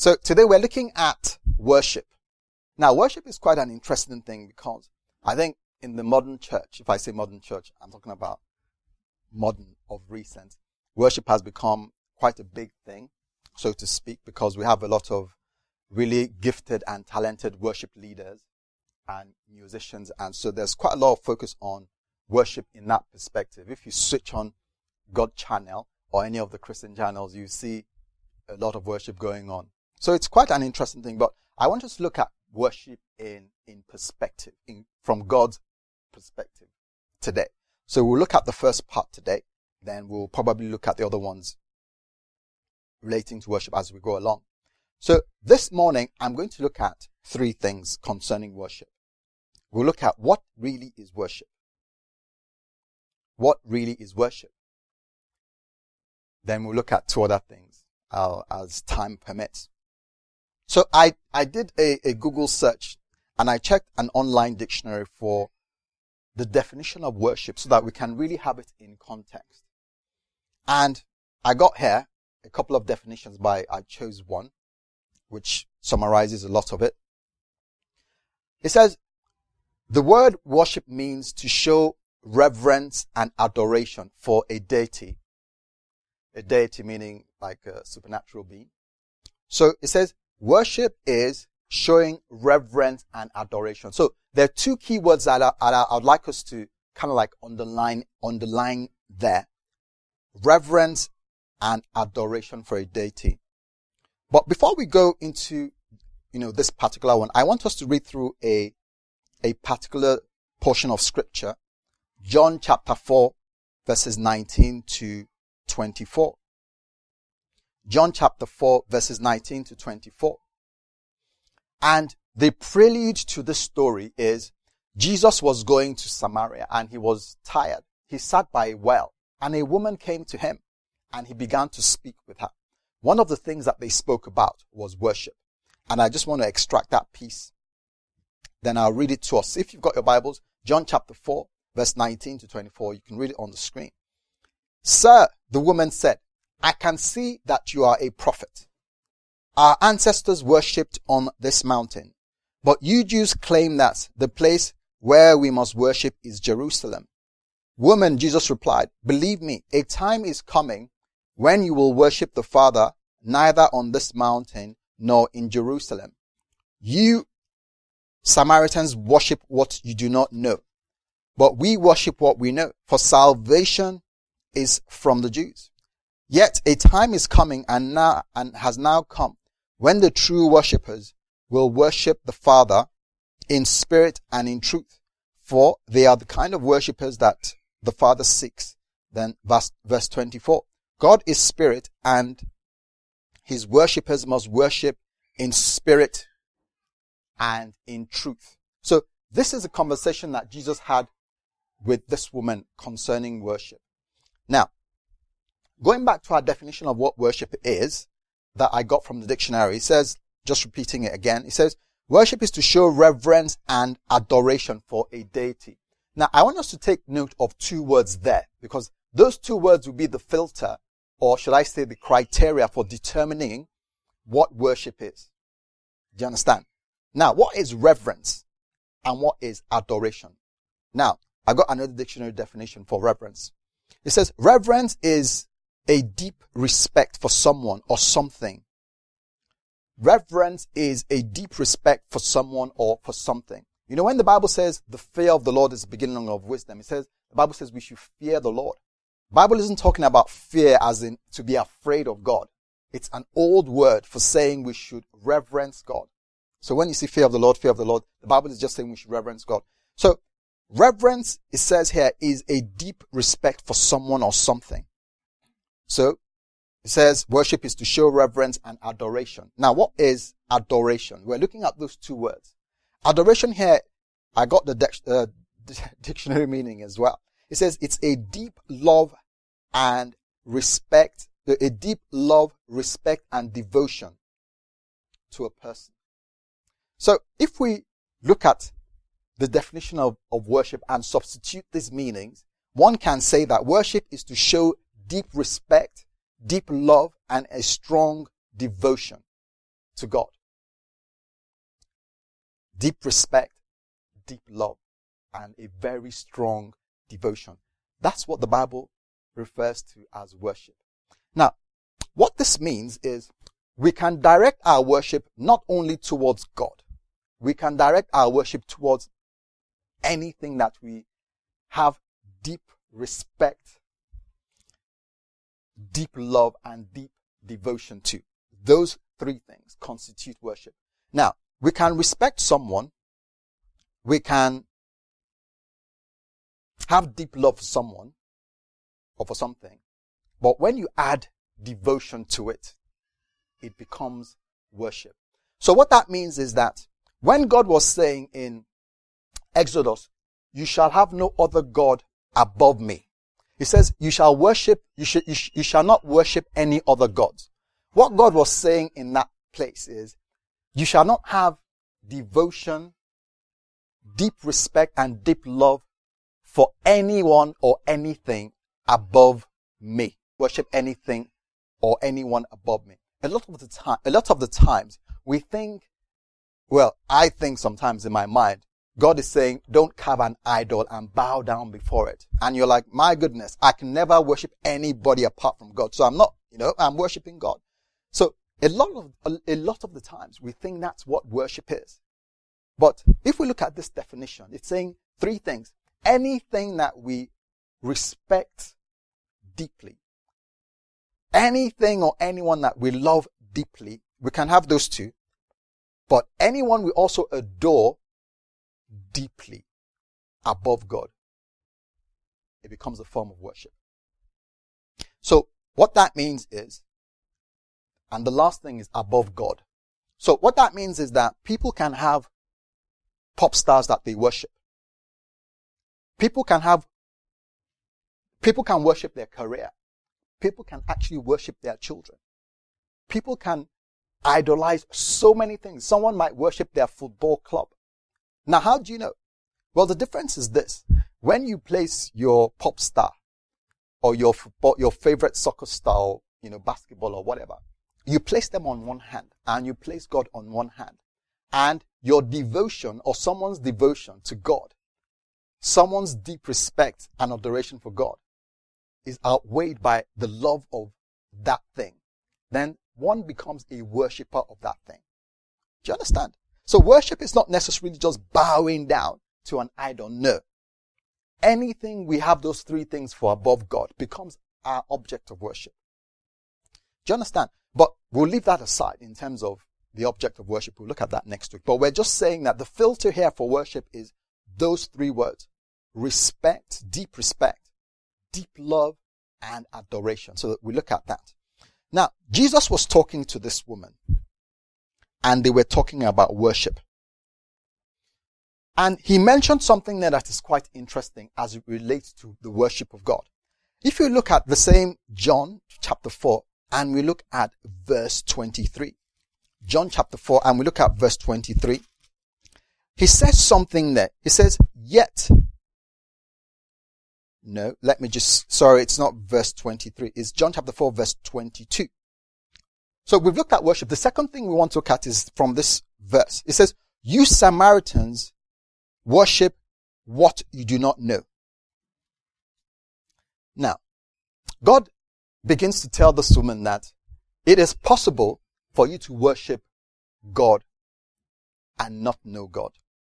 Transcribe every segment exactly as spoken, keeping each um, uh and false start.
So today we're looking at worship. Now, worship is quite an interesting thing because I think in the modern church, if I say modern church, I'm talking about modern of recent, worship has become quite a big thing, so to speak, because we have a lot of really gifted and talented worship leaders and musicians. And so there's quite a lot of focus on worship in that perspective. If you switch on God channel or any of the Christian channels, you see a lot of worship going on. So it's quite an interesting thing, but I want us to look at worship in, in perspective, in, from God's perspective today. So we'll look at the first part today, then we'll probably look at the other ones relating to worship as we go along. So this morning, I'm going to look at three things concerning worship. We'll look at what really is worship. What really is worship? Then we'll look at two other things uh, as time permits. So I, I did a, a Google search and I checked an online dictionary for the definition of worship so that we can really have it in context. And I got here a couple of definitions, but I chose one, which summarizes a lot of it. It says, the word worship means to show reverence and adoration for a deity. A deity meaning like a supernatural being. So it says, worship is showing reverence and adoration. So there are two key words that I, I, I'd like us to kind of like underline, underline there. Reverence and adoration for a deity. But before we go into, you know, this particular one, I want us to read through a, a particular portion of scripture. John chapter four, verses nineteen to twenty-four. John chapter four, verses nineteen to twenty-four. And the prelude to this story is Jesus was going to Samaria and he was tired. He sat by a well and a woman came to him and he began to speak with her. One of the things that they spoke about was worship. And I just want to extract that piece. Then I'll read it to us. If you've got your Bibles, John chapter four, verse nineteen to twenty-four, you can read it on the screen. Sir, the woman said, I can see that you are a prophet. Our ancestors worshipped on this mountain, but you Jews claim that the place where we must worship is Jerusalem. Woman, Jesus replied, believe me, a time is coming when you will worship the Father neither on this mountain nor in Jerusalem. You Samaritans worship what you do not know, but we worship what we know, for salvation is from the Jews. Yet a time is coming and now and has now come when the true worshippers will worship the Father in spirit and in truth, for they are the kind of worshippers that the Father seeks. Then verse, verse twenty-four. God is spirit and his worshippers must worship in spirit and in truth. So this is a conversation that Jesus had with this woman concerning worship. Now, going back to our definition of what worship is that I got from the dictionary, it says, just repeating it again, it says, worship is to show reverence and adoration for a deity. Now, I want us to take note of two words there because those two words will be the filter, or should I say the criteria for determining what worship is. Do you understand? Now, what is reverence and what is adoration? Now, I got another dictionary definition for reverence. It says, reverence is a deep respect for someone or something. Reverence is a deep respect for someone or for something. You know, when the Bible says the fear of the Lord is the beginning of wisdom, it says, the Bible says we should fear the Lord. The Bible isn't talking about fear as in to be afraid of God. It's an old word for saying we should reverence God. So when you see fear of the Lord, fear of the Lord, the Bible is just saying we should reverence God. So reverence, it says here, is a deep respect for someone or something. So it says worship is to show reverence and adoration. Now, what is adoration? We're looking at those two words. Adoration here, I got the dic- uh, dictionary meaning as well. It says it's a deep love and respect, a deep love, respect, and devotion to a person. So if we look at the definition of, of worship and substitute these meanings, one can say that worship is to show deep respect, deep love, and a strong devotion. to God. Deep respect, deep love, and a very strong devotion. That's what the Bible refers to as worship. Now, what this means is we can direct our worship not only towards God, we can direct our worship towards anything that we have deep respect, deep love, and deep devotion to. Those three things constitute worship. Now, we can respect someone, we can have deep love for someone or for something, but when you add devotion to it, it becomes worship. So what that means is that when God was saying in Exodus, you shall have no other God above me. He says, you shall worship, you, should, you, sh- you shall not worship any other gods. What God was saying in that place is, you shall not have devotion, deep respect, and deep love for anyone or anything above me. Worship anything or anyone above me. A lot of the time, a lot of the times, we think, well, I think sometimes in my mind, God is saying, don't carve an idol and bow down before it. And you're like, my goodness, I can never worship anybody apart from God. So I'm not, you know, I'm worshiping God. So a lot of, a, a lot of the times we think that's what worship is. But if we look at this definition, it's saying three things. Anything that we respect deeply, anything or anyone that we love deeply, we can have those two. But anyone we also adore deeply above God, it becomes a form of worship. So what that means is, and the last thing is above God. So what that means is that people can have pop stars that they worship. People can have, people can worship their career. People can actually worship their children. People can idolize so many things. Someone might worship their football club. Now, how do you know? Well, the difference is this. When you place your pop star or your football, your favorite soccer star, or, you know, basketball or whatever, you place them on one hand and you place God on one hand. And your devotion or someone's devotion to God, someone's deep respect and adoration for God is outweighed by the love of that thing. Then one becomes a worshipper of that thing. Do you understand? So worship is not necessarily just bowing down to an idol. No. Anything we have those three things for above God becomes our object of worship. Do you understand? But we'll leave that aside in terms of the object of worship. We'll look at that next week. But we're just saying that the filter here for worship is those three words. Respect, deep respect, deep love, and adoration. So that we look at that. Now, Jesus was talking to this woman. And they were talking about worship. And he mentioned something there that is quite interesting as it relates to the worship of God. If you look at the same John chapter four, and we look at verse twenty-three. John chapter four, and we look at verse twenty-three. He says something there. He says, yet. No, let me just, sorry, it's not verse twenty-three. It's John chapter four, verse twenty-two. So we've looked at worship. The second thing we want to look at is from this verse. It says, you Samaritans worship what you do not know. Now, God begins to tell this woman that it is possible for you to worship God and not know God.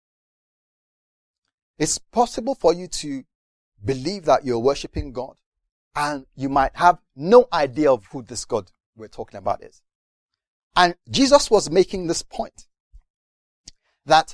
It's possible for you to believe that you're worshiping God and you might have no idea of who this God we're talking about is. And Jesus was making this point that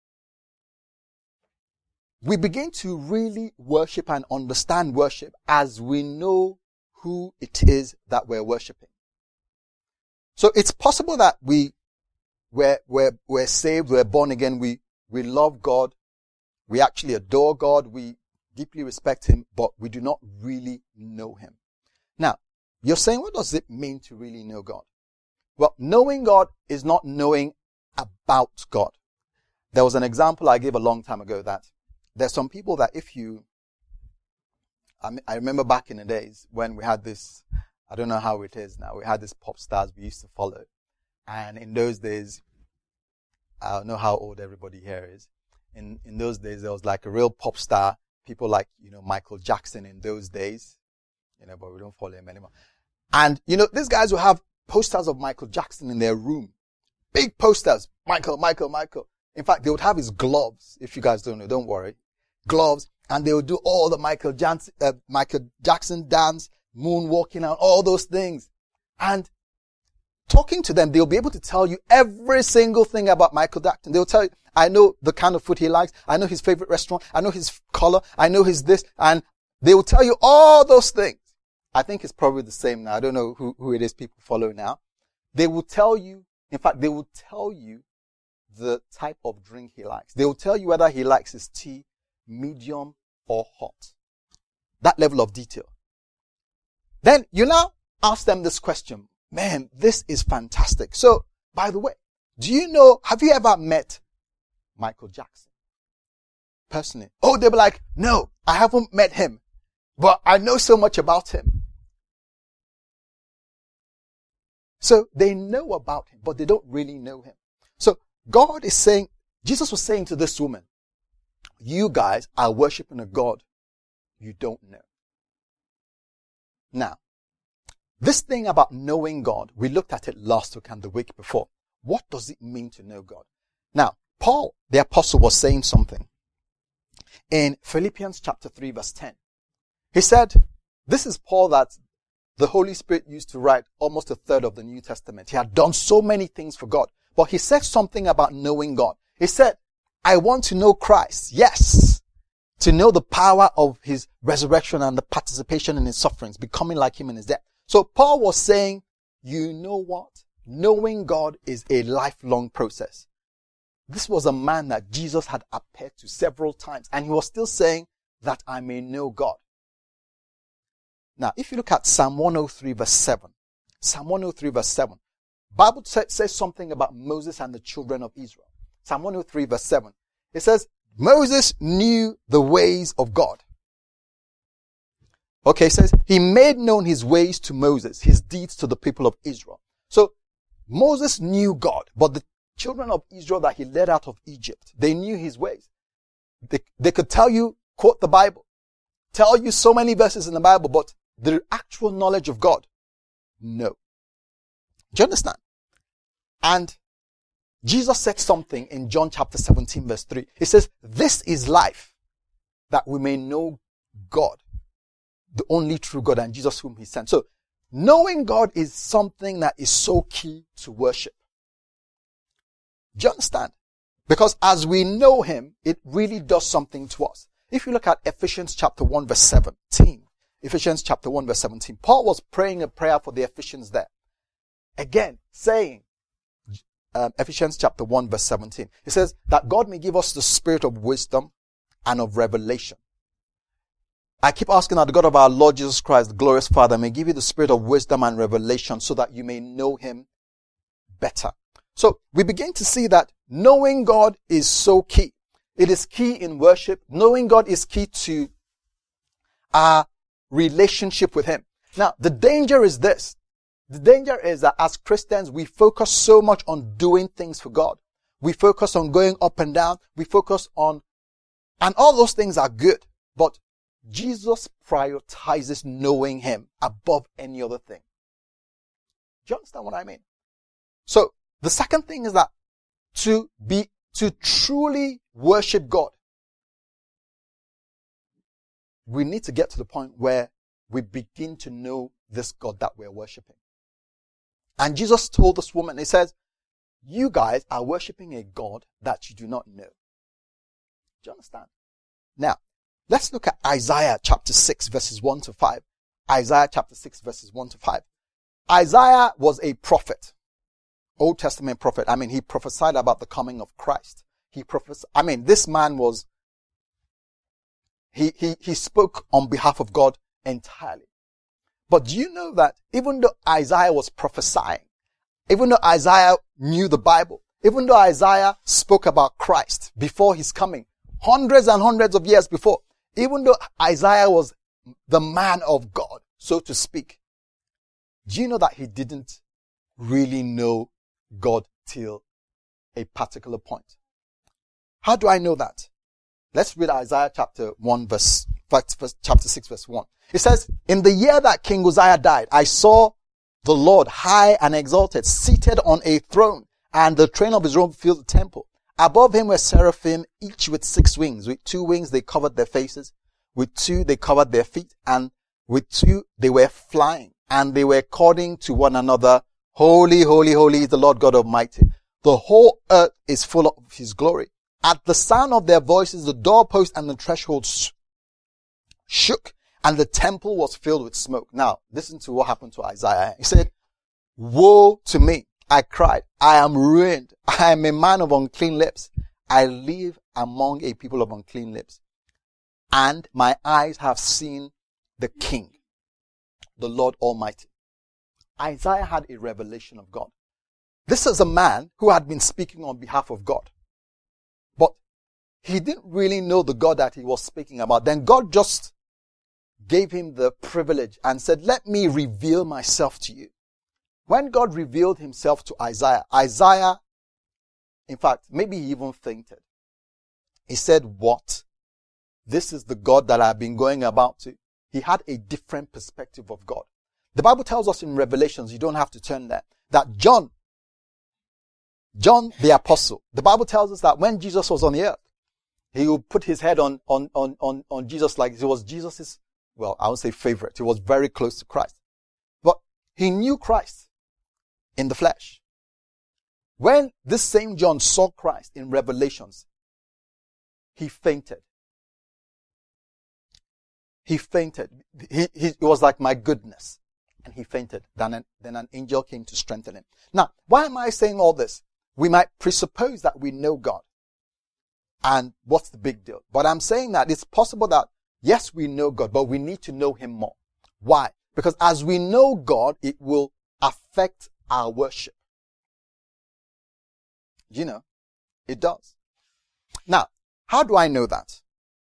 we begin to really worship and understand worship as we know who it is that we're worshiping. So it's possible that we, we're, we're, we're saved, we're born again, we, we love God, we actually adore God, we deeply respect Him, but we do not really know Him. Now, you're saying, what does it mean to really know God? Well, knowing God is not knowing about God. There was an example I gave a long time ago that there's some people that if you, I, mean, I remember back in the days when we had this, I don't know how it is now, we had these pop stars we used to follow. And in those days, I don't know how old everybody here is. In, in those days, there was like a real pop star, people like, you know, Michael Jackson in those days, you know, but we don't follow him anymore. And, you know, these guys will have posters of Michael Jackson in their room. Big posters. Michael, Michael, Michael. In fact, they would have his gloves. If you guys don't know, don't worry. Gloves. And they would do all the Michael Jackson, uh, Michael Jackson dance, moonwalking and all those things. And talking to them, they'll be able to tell you every single thing about Michael Jackson. They'll tell you, I know the kind of food he likes. I know his favorite restaurant. I know his color. I know his this. And they will tell you all those things. I think it's probably the same now. I don't know who, who it is people follow now. They will tell you, in fact, they will tell you the type of drink he likes. They will tell you whether he likes his tea medium or hot. That level of detail. Then you now ask them this question. Man, this is fantastic. So, by the way, do you know, have you ever met Michael Jackson? Personally. Oh, they'll be like, no, I haven't met him, but I know so much about him. So they know about him, but they don't really know him. So God is saying, Jesus was saying to this woman, you guys are worshiping a God you don't know. Now, this thing about knowing God, we looked at it last week and the week before. What does it mean to know God? Now, Paul, the apostle, was saying something in Philippians chapter three, verse ten. He said, this is Paul that the Holy Spirit used to write almost a third of the New Testament. He had done so many things for God, but he said something about knowing God. He said, I want to know Christ. Yes. To know the power of his resurrection and the participation in his sufferings, becoming like him in his death. So Paul was saying, you know what? Knowing God is a lifelong process. This was a man that Jesus had appeared to several times, and he was still saying that I may know God. Now, if you look at Psalm one oh three verse seven, Psalm one oh three verse seven, Bible says something about Moses and the children of Israel. Psalm one oh three verse seven. It says, Moses knew the ways of God. Okay, it says, he made known his ways to Moses, his deeds to the people of Israel. So, Moses knew God, but the children of Israel that he led out of Egypt, they knew his ways. They, they could tell you, quote the Bible, tell you so many verses in the Bible, but the actual knowledge of God, no. Do you understand? And Jesus said something in John chapter seventeen verse three. He says, this is life, that we may know God, the only true God, and Jesus whom he sent. So, knowing God is something that is so key to worship. Do you understand? Because as we know him, it really does something to us. If you look at Ephesians chapter one verse seventeen, Ephesians chapter one verse seventeen, Paul was praying a prayer for the Ephesians there. Again, saying, um, Ephesians chapter one verse seventeen, it says that God may give us the spirit of wisdom and of revelation. I keep asking that the God of our Lord Jesus Christ, the glorious Father, may give you the spirit of wisdom and revelation so that you may know him better. So we begin to see that knowing God is so key. It is key in worship. Knowing God is key to our relationship with him. Now, the danger is this. The danger is that as Christians, we focus so much on doing things for God. We focus on going up and down. We focus on, and all those things are good. But Jesus prioritizes knowing him above any other thing. Do you understand what I mean? So, the second thing is that to be, to truly worship God, we need to get to the point where we begin to know this God that we're worshiping. And Jesus told this woman, he says, you guys are worshiping a God that you do not know. Do you understand? Now, let's look at Isaiah chapter six verses one to five. Isaiah chapter six verses one to five. Isaiah was a prophet. Old Testament prophet. I mean, he prophesied about the coming of Christ. He prophesied, I mean, this man was, he, he, he spoke on behalf of God entirely. But do you know that even though Isaiah was prophesying, even though Isaiah knew the Bible, even though Isaiah spoke about Christ before his coming, hundreds and hundreds of years before, even though Isaiah was the man of God, so to speak, do you know that he didn't really know God till a particular point. How do I know that? Let's read Isaiah chapter one verse, chapter six verse one. It says, in the year that King Uzziah died, I saw the Lord high and exalted, seated on a throne, and the train of his robe filled the temple. Above him were seraphim, each with six wings. With two wings they covered their faces. With two they covered their feet. And with two they were flying. And they were calling to one another, holy, holy, holy is the Lord God Almighty. The whole earth is full of his glory. At the sound of their voices, the doorpost and the threshold shook, and the temple was filled with smoke. Now, listen to what happened to Isaiah. He said, woe to me. I cried, I am ruined. I am a man of unclean lips. I live among a people of unclean lips. And my eyes have seen the King, the Lord Almighty. Isaiah had a revelation of God. This is a man who had been speaking on behalf of God. But he didn't really know the God that he was speaking about. Then God just gave him the privilege and said, let me reveal myself to you. When God revealed himself to Isaiah, Isaiah, in fact, maybe he even fainted. He said, what? This is the God that I've been going about to. He had a different perspective of God. The Bible tells us in Revelations, you don't have to turn there, that John, John the apostle, the Bible tells us that when Jesus was on the earth, he would put his head on, on, on, on, on Jesus like he was Jesus's, well, I would say favorite. He was very close to Christ. But he knew Christ in the flesh. When this same John saw Christ in Revelations, he fainted. He fainted. He, he it was like, my goodness. And he fainted. Then an, then an angel came to strengthen him. Now, why am I saying all this? We might presuppose that we know God. And what's the big deal? But I'm saying that it's possible that, yes, we know God, but we need to know him more. Why? Because as we know God, it will affect our worship. You know, it does. Now, how do I know that?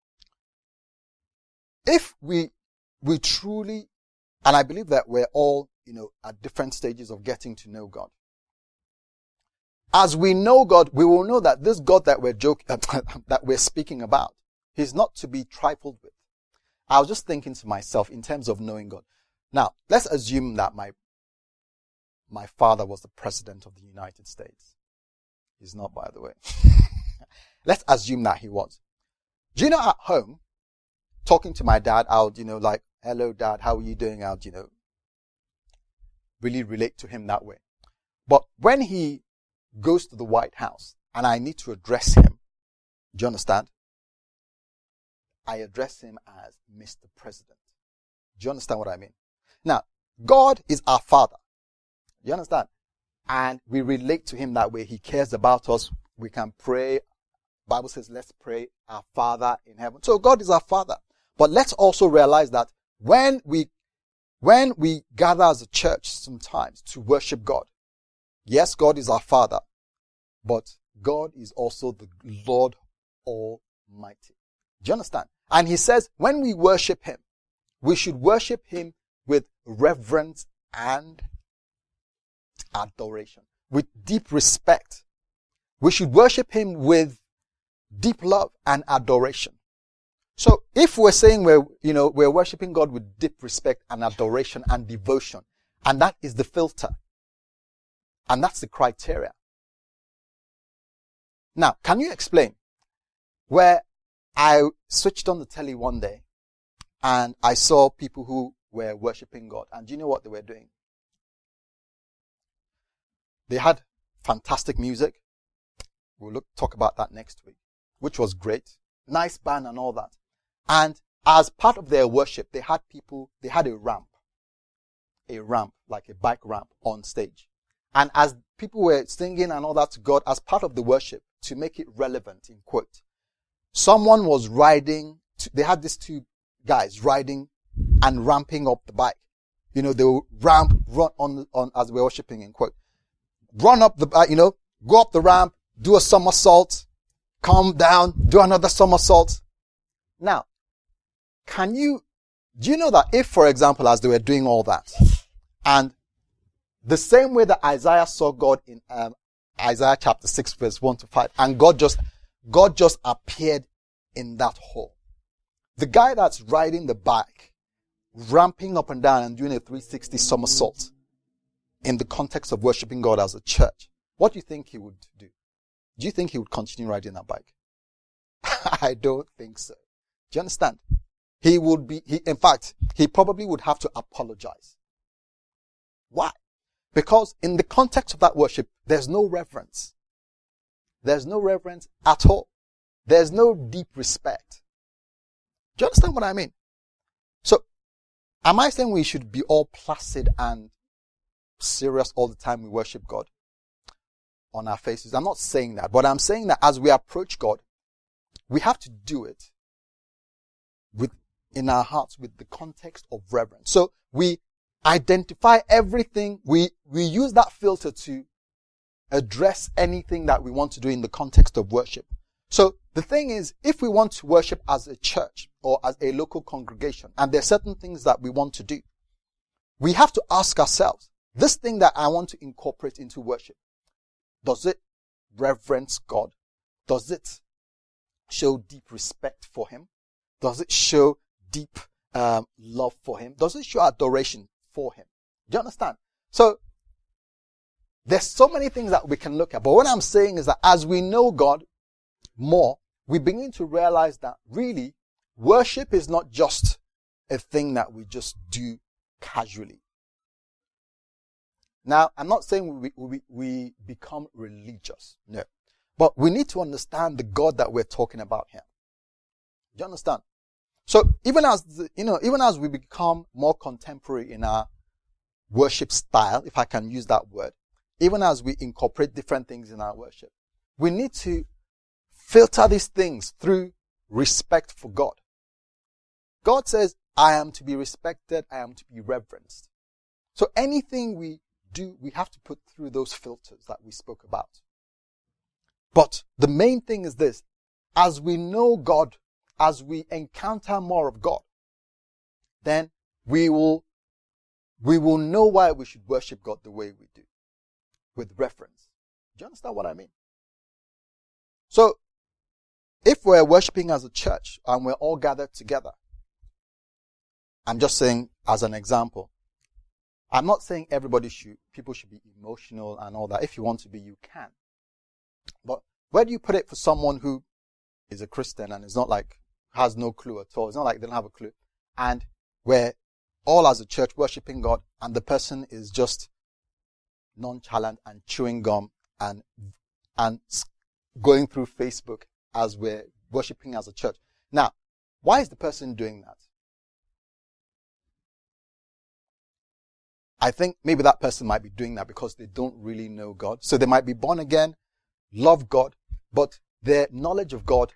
If we, we truly, and I believe that we're all, you know, at different stages of getting to know God. As we know God, we will know that this God that we're joking, that we're speaking about, he's not to be trifled with. I was just thinking to myself in terms of knowing God. Now, let's assume that my My father was the president of the United States. He's not, by the way. Let's assume that he was. Do you know, at home, talking to my dad, I would, you know, like, hello dad, how are you doing? I would, you know, really relate to him that way. But when he goes to the White House and I need to address him, do you understand? I address him as Mister President. Do you understand what I mean? Now, God is our Father. You understand? And we relate to him that way. He cares about us. We can pray. Bible says, let's pray our Father in heaven. So God is our Father. But let's also realize that when we, when we gather as a church sometimes to worship God, yes, God is our Father, but God is also the Lord Almighty. Do you understand? And he says, when we worship him, we should worship him with reverence and adoration, with deep respect. We should worship him with deep love and adoration. So if we're saying we're, you know, we're worshiping God with deep respect and adoration and devotion, and that is the filter, and that's the criteria. Now, can you explain where I switched on the telly one day and I saw people who were worshiping God, and do you know what they were doing? They had fantastic music. We'll look, talk about that next week, which was great. Nice band and all that. And as part of their worship, they had people, they had a ramp, a ramp, like a bike ramp on stage. And as people were singing and all that to God, as part of the worship, to make it relevant, in quote, someone was riding, to, they had these two guys riding and ramping up the bike. You know, they will ramp, run on, on, as we're worshiping, in quote. Run up the, uh, you know, go up the ramp, do a somersault, come down, do another somersault. Now, can you, do you know that if, for example, as they were doing all that, and the same way that Isaiah saw God in um, Isaiah chapter six verse one to five. And God just, God just appeared in that hall. The guy that's riding the bike, ramping up and down and doing a three sixty somersault in the context of worshiping God as a church, what do you think he would do? Do you think he would continue riding that bike? I don't think so. Do you understand? He would be, he, in fact, he probably would have to apologize. Why? Because in the context of that worship, there's no reverence. There's no reverence at all. There's no deep respect. Do you understand what I mean? So, am I saying we should be all placid and serious all the time we worship God on our faces? I'm not saying that, but I'm saying that as we approach God, we have to do it with, in our hearts with the context of reverence. So we identify everything, we, we use that filter to address anything that we want to do in the context of worship. So the thing is, if we want to worship as a church or as a local congregation, and there are certain things that we want to do, we have to ask ourselves, this thing that I want to incorporate into worship, does it reverence God? Does it show deep respect for Him? Does it show deep um, love for Him? Does it show adoration for Him? Do you understand? So, there's so many things that we can look at. But what I'm saying is that as we know God more, we begin to realize that really, worship is not just a thing that we just do casually. Now, I'm not saying we, we, we become religious. No. But we need to understand the God that we're talking about here. Do you understand? So even as, the, you know, even as we become more contemporary in our worship style, if I can use that word, even as we incorporate different things in our worship, we need to filter these things through respect for God. God says, I am to be respected, I am to be reverenced. So anything we do, we have to put through those filters that we spoke about. But the main thing is this: as we know God, as we encounter more of God, then we will, we will know why we should worship God the way we do, with reference. Do you understand what I mean? So, if we're worshiping as a church and we're all gathered together, I'm just saying as an example, I'm not saying everybody should, people should be emotional and all that. If you want to be, you can. But where do you put it for someone who is a Christian and is not like, has no clue at all? It's not like they don't have a clue. And we're all as a church worshiping God, and the person is just nonchalant and chewing gum and, and going through Facebook as we're worshiping as a church. Now, why is the person doing that? I think maybe that person might be doing that because they don't really know God. So they might be born again, love God, but their knowledge of God,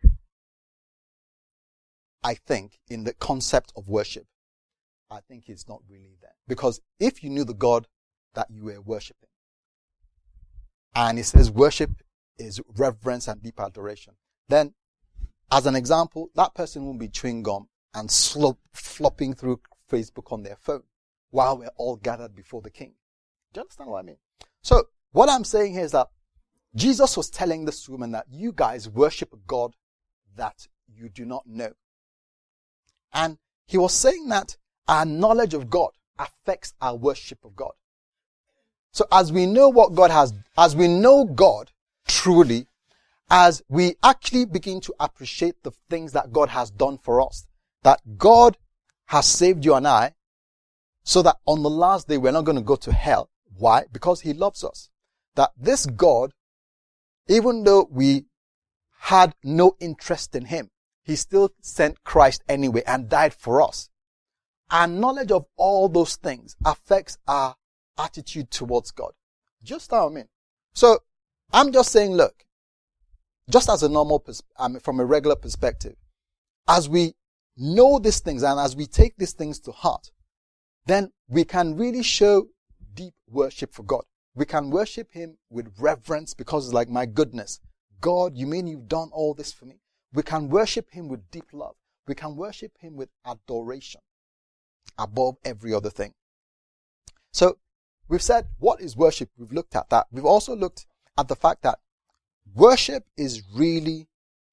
I think, in the concept of worship, I think is not really there. Because if you knew the God that you were worshiping, and it says worship is reverence and deep adoration, then, as an example, that person won't be chewing gum and slop, flopping through Facebook on their phone while we're all gathered before the King. Do you understand what I mean? So, what I'm saying here is that Jesus was telling this woman that you guys worship a God that you do not know. And he was saying that our knowledge of God affects our worship of God. So as we know what God has, as we know God truly, as we actually begin to appreciate the things that God has done for us, that God has saved you and I, so that on the last day we're not going to go to hell. Why? Because he loves us. That this God, even though we had no interest in him, he still sent Christ anyway and died for us. Our knowledge of all those things affects our attitude towards God. Just how I mean. So, I'm just saying, look, just as a normal, pers- I mean, from a regular perspective, as we know these things and as we take these things to heart, then we can really show deep worship for God. We can worship him with reverence because it's like, my goodness, God, you mean you've done all this for me? We can worship him with deep love. We can worship him with adoration above every other thing. So we've said, what is worship? We've looked at that. We've also looked at the fact that worship is really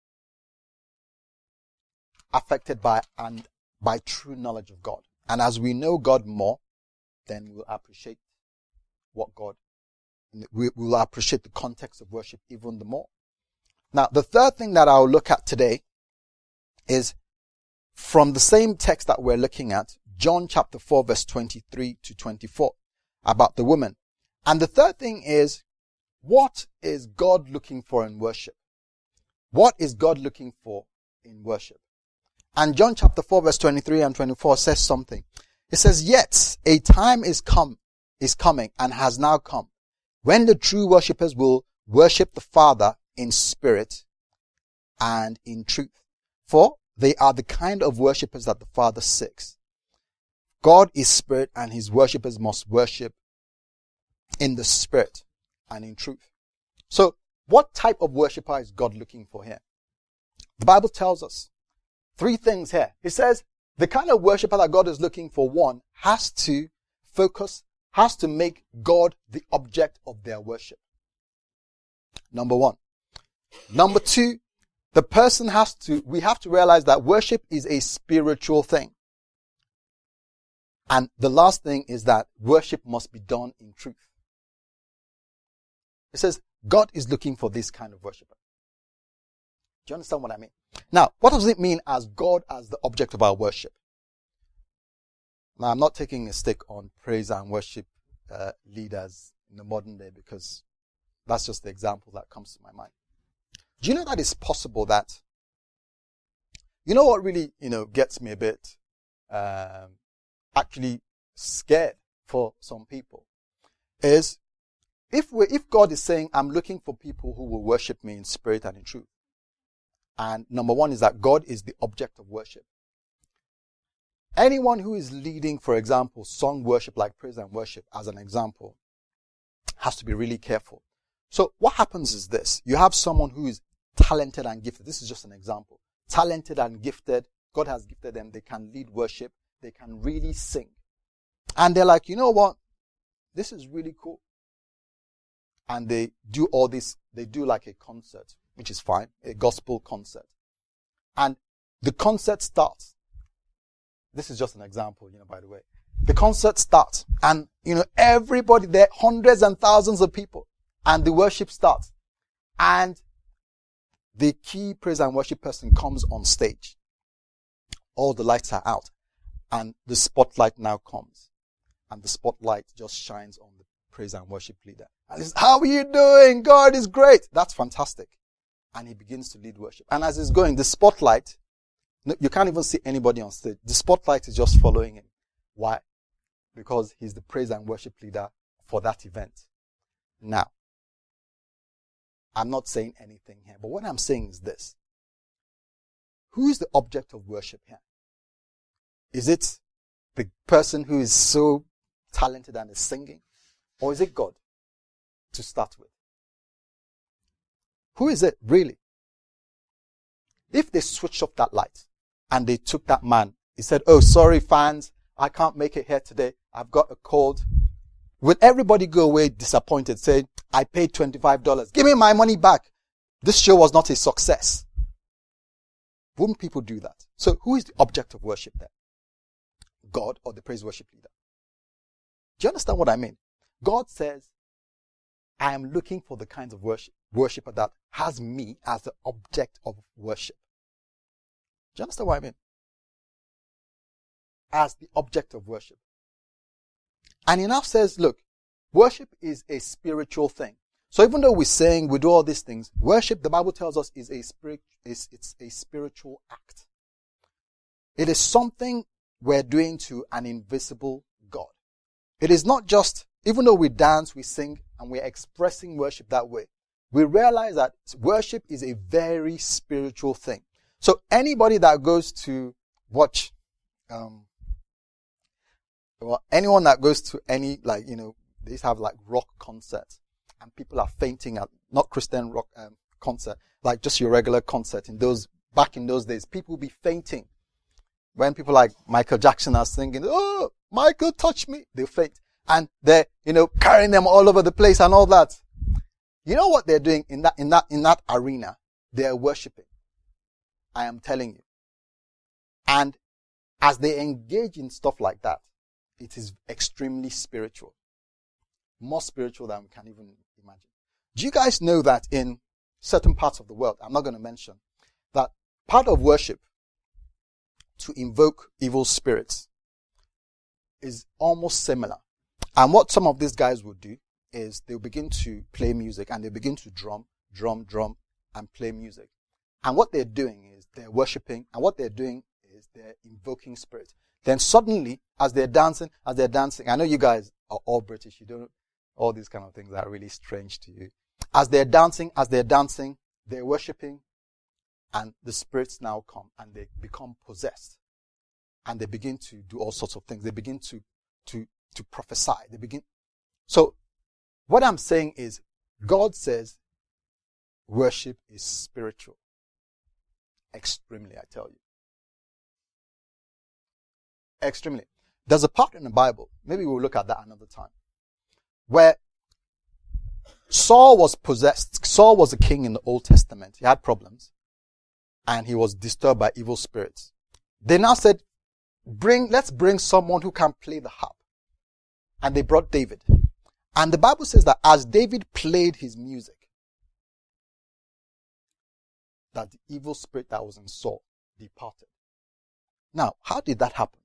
affected by and by true knowledge of God. And as we know God more, then we'll appreciate what God, we will appreciate the context of worship even the more. Now, the third thing that I'll look at today is from the same text that we're looking at, John chapter four, verse twenty-three to twenty-four, about the woman. And the third thing is, what is God looking for in worship? What is God looking for in worship? And John chapter four, verse twenty-three and twenty-four says something. It says, yet a time is come, is coming and has now come when the true worshippers will worship the Father in spirit and in truth. For they are the kind of worshippers that the Father seeks. God is spirit and his worshippers must worship in the spirit and in truth. So what type of worshipper is God looking for here? The Bible tells us three things here. It says the kind of worshiper that God is looking for, one, has to focus, has to make God the object of their worship. Number one. Number two, the person has to, we have to realize that worship is a spiritual thing. And the last thing is that worship must be done in truth. It says God is looking for this kind of worshiper. Do you understand what I mean? Now, what does it mean as God as the object of our worship? Now, I'm not taking a stick on praise and worship uh, leaders in the modern day because that's just the example that comes to my mind. Do you know that it's possible that, you know what really, you know, gets me a bit um, actually scared for some people is if we, if God is saying, I'm looking for people who will worship me in spirit and in truth. And number one is that God is the object of worship. Anyone who is leading, for example, song worship like praise and worship as an example, has to be really careful. So what happens is this. You have someone who is talented and gifted. This is just an example. Talented and gifted. God has gifted them. They can lead worship. They can really sing. And they're like, you know what? This is really cool. And they do all this. They do like a concert, which is fine. A gospel concert. And the concert starts. This is just an example, you know, by the way. The concert starts. And, you know, everybody there, hundreds and thousands of people. And the worship starts. And the key praise and worship person comes on stage. All the lights are out. And the spotlight now comes. And the spotlight just shines on the praise and worship leader. And he says, how are you doing? God is great. That's fantastic. And he begins to lead worship. And as he's going, the spotlight, you can't even see anybody on stage. The spotlight is just following him. Why? Because he's the praise and worship leader for that event. Now, I'm not saying anything here, but what I'm saying is this. Who is the object of worship here? Is it the person who is so talented and is singing? Or is it God to start with? Who is it really? If they switched off that light and they took that man, he said, oh, sorry fans, I can't make it here today. I've got a cold. Will everybody go away disappointed, saying, I paid twenty-five dollars. Give me my money back. This show was not a success. Wouldn't people do that? So who is the object of worship there? God or the praise worship leader? Do you understand what I mean? God says, I am looking for the kinds of worship, worshiper that has me as the object of worship. Do you understand what I mean? As the object of worship. And he now says, look, worship is a spiritual thing. So even though we sing, we do all these things, worship, the Bible tells us, is a spirit, is it's a spiritual act. It is something we're doing to an invisible God. It is not just, even though we dance, we sing, and we're expressing worship that way, we realize that worship is a very spiritual thing. So anybody that goes to watch, um, well, anyone that goes to any, like, you know, they used to have like rock concerts and people are fainting at, not Christian rock um, concert, like just your regular concert in those, back in those days, people will be fainting. When people like Michael Jackson are singing, oh, Michael, touch me, they faint. And they're, you know, carrying them all over the place and all that. You know what they're doing in that, in that, in that arena? They're worshiping. I am telling you. And as they engage in stuff like that, it is extremely spiritual. More spiritual than we can even imagine. Do you guys know that in certain parts of the world, I'm not going to mention, that part of worship to invoke evil spirits is almost similar. And what some of these guys would do is they'll begin to play music and they begin to drum, drum, drum, and play music. And what they're doing is they're worshiping, and what they're doing is they're invoking spirits. Then suddenly, as they're dancing, as they're dancing, I know you guys are all British, you don't, all these kind of things are really strange to you. As they're dancing, as they're dancing, they're worshiping, and the spirits now come and they become possessed. And they begin to do all sorts of things. They begin to, to, to prophesy. They begin. So, what I'm saying is, God says, worship is spiritual. Extremely, I tell you. Extremely. There's a part in the Bible, maybe we'll look at that another time, where Saul was possessed. Saul was a king in the Old Testament. He had problems. And he was disturbed by evil spirits. They now said, bring, let's bring someone who can play the harp. And they brought David. And the Bible says that as David played his music, that the evil spirit that was in Saul departed. Now, how did that happen?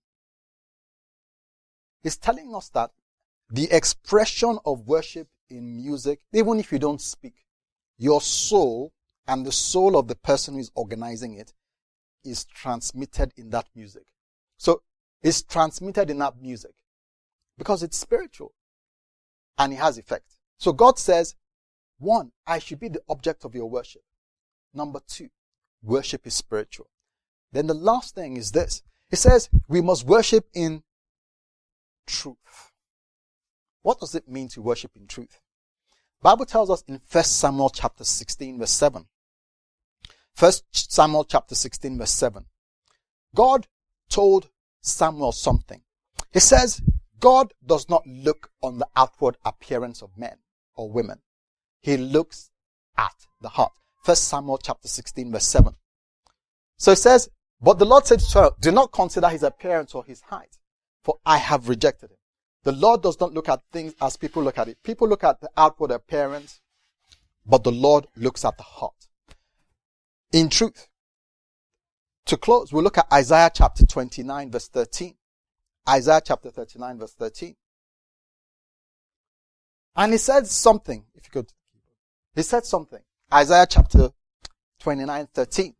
It's telling us that the expression of worship in music, even if you don't speak, your soul and the soul of the person who is organizing it is transmitted in that music. So, it's transmitted in that music because it's spiritual and it has effect. So God says, one, I should be the object of your worship. Number two, worship is spiritual. Then the last thing is this. It says we must worship in truth. What does it mean to worship in truth? The Bible tells us in First Samuel chapter sixteen verse seven. First Samuel chapter sixteen verse seven. God told Samuel something. He says, God does not look on the outward appearance of men or women. He looks at the heart. First Samuel chapter sixteen verse seven. So it says, but the Lord said to her, do not consider his appearance or his height, for I have rejected him. The Lord does not look at things as people look at it. People look at the outward appearance, but the Lord looks at the heart. In truth, to close, we'll look at Isaiah chapter twenty-nine verse thirteen. Isaiah chapter thirty-nine verse thirteen. And he said something, if you could. He said something. Isaiah chapter twenty-nine thirteen.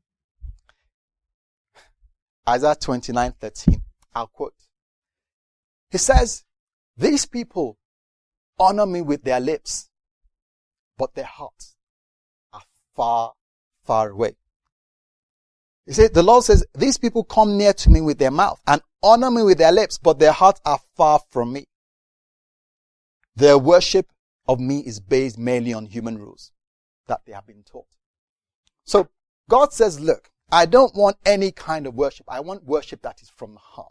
Isaiah twenty-nine thirteen. I'll quote. He says, these people honor me with their lips, but their hearts are far, far away. He said, the Lord says, these people come near to me with their mouth and honor me with their lips, but their hearts are far from me. Their worship of me is based mainly on human rules that they have been taught. So God says, look, I don't want any kind of worship. I want worship that is from the heart.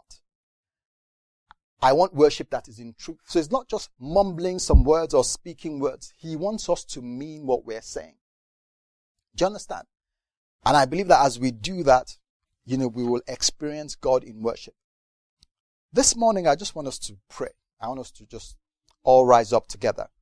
I want worship that is in truth. So it's not just mumbling some words or speaking words. He wants us to mean what we're saying. Do you understand? And I believe that as we do that, you know, we will experience God in worship. This morning, I just want us to pray. I want us to just all rise up together.